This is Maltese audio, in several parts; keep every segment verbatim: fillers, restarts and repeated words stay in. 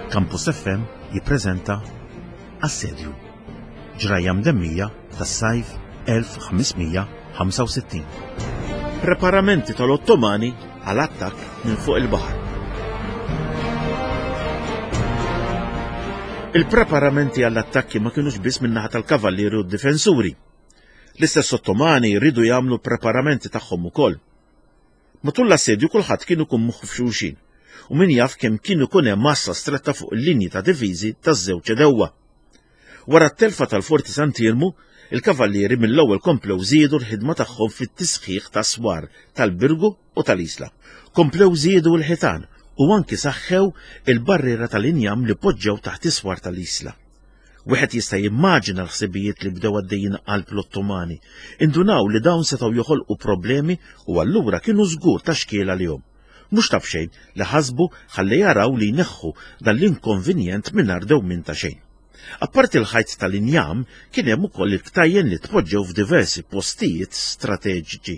Campus F M jippreżenta Assedju, ġrajja mdemmija tas-sajf elf ħamsmija ħamsa u sittin. Preparamenti tal-Ottomani għal attakk minn fuq il-baħar. Il-preparamenti għall-attakki ma kienux biss min naħa tal-kavallieri u d-difensuri. L-istess Ottomani jridu jagħmlu preparamenti tagħhom ukoll. Matul l-assedju kulħadd kienu jkun moħħu f'xulxin, u min jaf kemm kienu jkun hemm massa stretta fuq il-linji ta' diviżi taż-żewġ edewwa. Wara t-telfa tal-Forti Sant'Irmu, il-kavallieri mill-ewwel komplew żiedu l-ħidma tagħhom fit-tisħiħ tas-swar tal-Birgu u tal-Isla. Komplew żiedu l-ħitan u anki saħħew il-barriera tal-injam li poġġew taħt iswar tal-Isla. Wieħed jista' jimmaġina l-ħsibijiet li bdew għaddejjin qalb l-Ottomani, indunaw li dawn setgħu joħolqu problemi u allura kienu żgur ta' xkiel għalihom. Mhux taf xejn li ħasbu ħalli jaraw li jneħħu dan l-inkonvenjent mingħajr dewmien ta' xejn. Apparti l-ħajt tal-injam kien hemm ukoll il-ktajjen li tpoġġew f'diversi postijiet strateġiċi.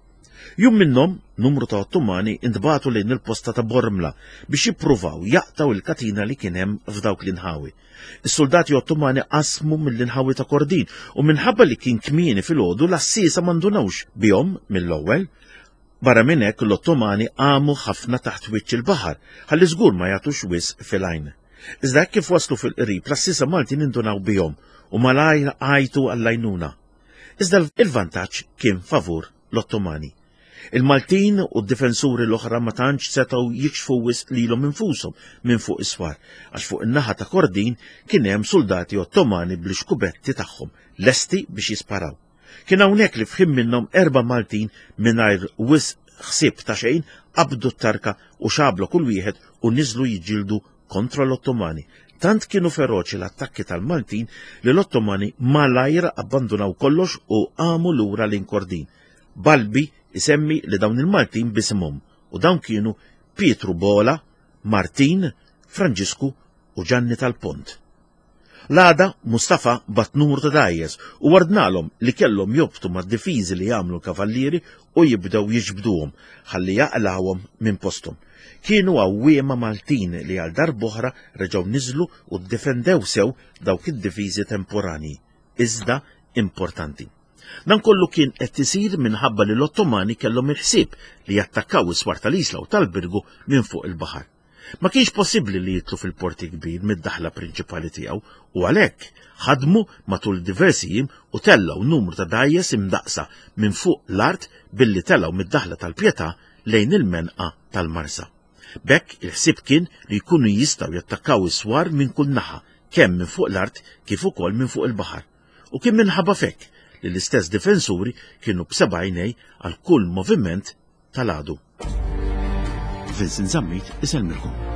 Jum minnhom numru ta' Ottomani intbagħtu lejn il-posta ta' Bormla biex jippruvaw jaqtaw il-katina li kien hemm f'dawk l-inħawi. Is-soldati Ottomani qasmu mill-inħawi ta' Kordin u minħabba li kien kmieni filgħodu l-assiesa ma ndunawx bihom mill-ewwel. Barra minn hekk l-Ottomani għamu ħafna taħt wiċċ il-baħar ħalli żgur ma jagħtux wisq fil-għajn. Iżda kif waslu fil-qrib l-assiesa Maltin indunaw bihom u malajr għajtu għall-għajnuna. Iżda il-vantaġġ kien favur l-Ottomani. Il-Maltin u d-difensuri l-oħra ma tantx setgħu jikxfu wisq lilhom infushom minn fuq iswar, għax fuq in-naħa ta' Kordin kien hemm soldati Ottomani bl-xkubetti tagħhom lesti biex jisparaw. Kien hawnhekk li fħim minnhom erba' Maltin mingħajr wisq ħsieb ta' xejn qabdu t-tarka u xablu kull wieħed u niżlu jiġġieldu kontra l-Ottomani. Tant kienu feroċi l-attakki tal-Maltin li l-Ottomani malajr abbandunaw kollox u għamu lura lejn Kordin. Balbi isemmi li dawn il-Maltin bisimhom u dawn kienu Pietru Bola, Martin, Franġisku u Ġanni tal-Pont. L-għada Mustafa bat numru ta' dajjes u wardnalhom li kellhom jobtu mad-difiżi li jagħmlu l-kavallieri u jibdew jiġbduhom ħalli jaqlawhom minn posthom. Kienu għawwiema Maltin li għal darb'oħra reġgħu niżlu u ddefendew sew dawk id-difiżi temporani. Iżda importanti. Dan kollu kien qed isir minħabba li l-Ottomani kellhom il-ħsieb li jattakkaw is-swar tal-Isla u tal-Birgu minn fuq il-baħar. Ma kienx possibbli li jitlu fil-porti kbir mid-daħla prinċipali tiegħu u għalhekk ħadmu matul diversi jiem u tellaw numru ta' dajjes imdaqsa minn fuq l-art billi tellaw mid-daħla tal-Pjetà lejn il-menqa tal-Marsa. Bekk il-ħsieb kien li jkunu jistgħu jattakkaw is-swar minn kull naħa, kemm minn fuq l-art kif ukoll minn fuq il-baħar. U kien minħabba fekk li l-istess difensuri kienu b'seba' għajnej għal kull moviment tal-għadu. Vincent Zammit iselmilkom.